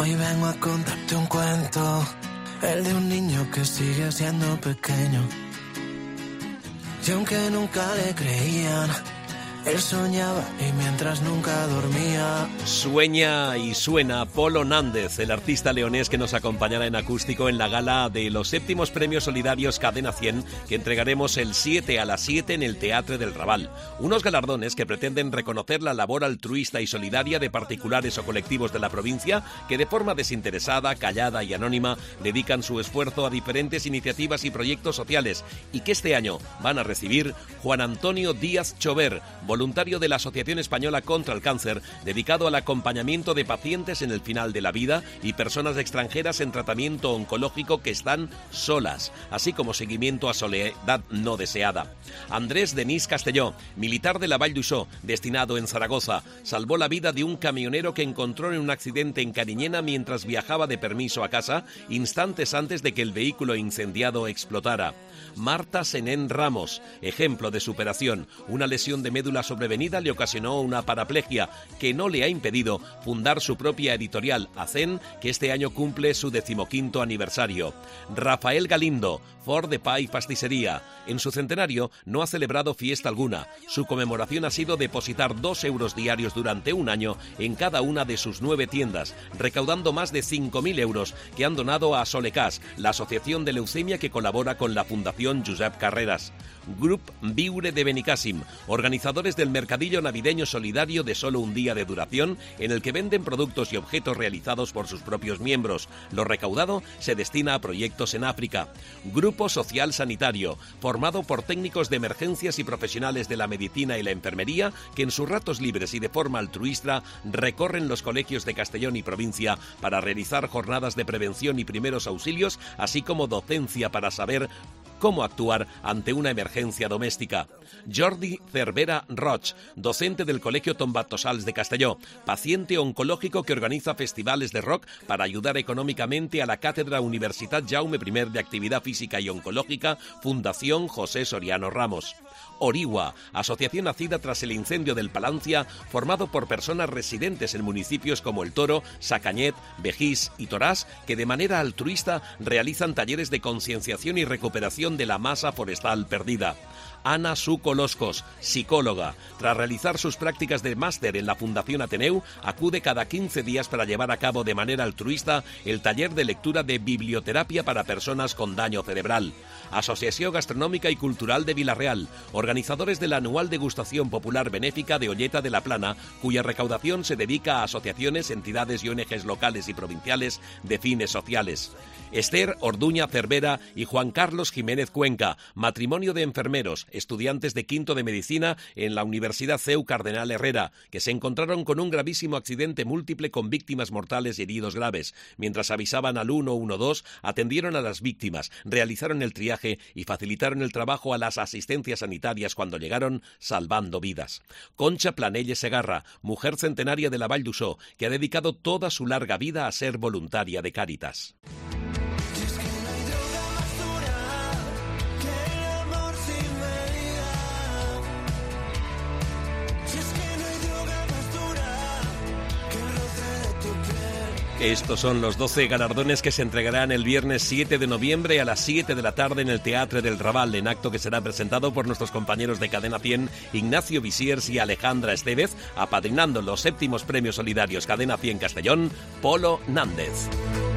Hoy vengo a contarte un cuento, el de un niño que sigue siendo pequeño. Y aunque nunca le creían, él soñaba y mientras nunca dormía. Sueña y suena Polo Nández, el artista leonés que nos acompañará en acústico en la gala de los 7º Premios Solidarios Cadena 100 que entregaremos el 7 a las 7 en el Teatre del Raval. Unos galardones que pretenden reconocer la labor altruista y solidaria de particulares o colectivos de la provincia que de forma desinteresada, callada y anónima dedican su esfuerzo a diferentes iniciativas y proyectos sociales y que este año van a recibir Juan Antonio Díaz Chover, voluntario de la Asociación Española contra el Cáncer, dedicado al acompañamiento de pacientes en el final de la vida y personas extranjeras en tratamiento oncológico que están solas, así como seguimiento a soledad no deseada. Andrés Denis Castelló, militar de la Vall d'Uixó, destinado en Zaragoza, salvó la vida de un camionero que encontró en un accidente en Cariñena mientras viajaba de permiso a casa, instantes antes de que el vehículo incendiado explotara. Marta Senén Ramos, ejemplo de superación. Una lesión de médula sobrevenida le ocasionó una paraplegia que no le ha impedido fundar su propia editorial, Acen, que este año cumple su 15º aniversario. Rafael Galindo, For the Pie Pastissería. En su centenario no ha celebrado fiesta alguna. Su conmemoración ha sido depositar 2 euros diarios durante un año en cada una de sus 9 tiendas, recaudando más de 5.000 euros que han donado a Solecas, la asociación de leucemia que colabora con la Fundación Josep Carreras. Grup Viure de Benicàssim, organizadores del mercadillo navideño solidario de solo un día de duración, en el que venden productos y objetos realizados por sus propios miembros. Lo recaudado se destina a proyectos en África. Grupo Social Sanitario, formado por técnicos de emergencias y profesionales de la medicina y la enfermería, que en sus ratos libres y de forma altruista recorren los colegios de Castellón y provincia para realizar jornadas de prevención y primeros auxilios, así como docencia para saber cómo actuar ante una emergencia doméstica. Jordi Cervera Roig, docente del Colegio Tombatosals de Castelló, paciente oncológico que organiza festivales de rock para ayudar económicamente a la Cátedra Universitat Jaume I de Actividad Física y Oncológica, Fundación José Soriano Ramos. Oriwa, asociación nacida tras el incendio del Palancia, formado por personas residentes en municipios como El Toro, Sacanyet, Begís y Toràs, que de manera altruista realizan talleres de concienciación y recuperación de la masa forestal perdida. Ana Suco Loscos, psicóloga. Tras realizar sus prácticas de máster en la Fundación Ateneu, acude cada 15 días para llevar a cabo de manera altruista el taller de lectura de biblioterapia para personas con daño cerebral. Asociación Gastronómica y Cultural de Vila-real, organizadores de la anual degustación popular benéfica de Olleta de la Plana, cuya recaudación se dedica a asociaciones, entidades y ONGs locales y provinciales de fines sociales. Esther Orduña Cervera y Juan Carlos Jiménez Cuenca, matrimonio de enfermeros, estudiantes de quinto de medicina en la Universidad CEU Cardenal Herrera, que se encontraron con un gravísimo accidente múltiple con víctimas mortales y heridos graves. Mientras avisaban al 112, atendieron a las víctimas, realizaron el triaje y facilitaron el trabajo a las asistencias sanitarias cuando llegaron, salvando vidas. Concha Planelle Segarra, mujer centenaria de la Vall d'Uixó, que ha dedicado toda su larga vida a ser voluntaria de Cáritas. Estos son los 12 galardones que se entregarán el viernes 7 de noviembre a las 7 de la tarde en el Teatre del Raval, en acto que será presentado por nuestros compañeros de Cadena 100, Ignacio Visiers y Alejandra Estevez, apadrinando los 7º Premios Solidarios Cadena 100 Castellón, Polo Nández.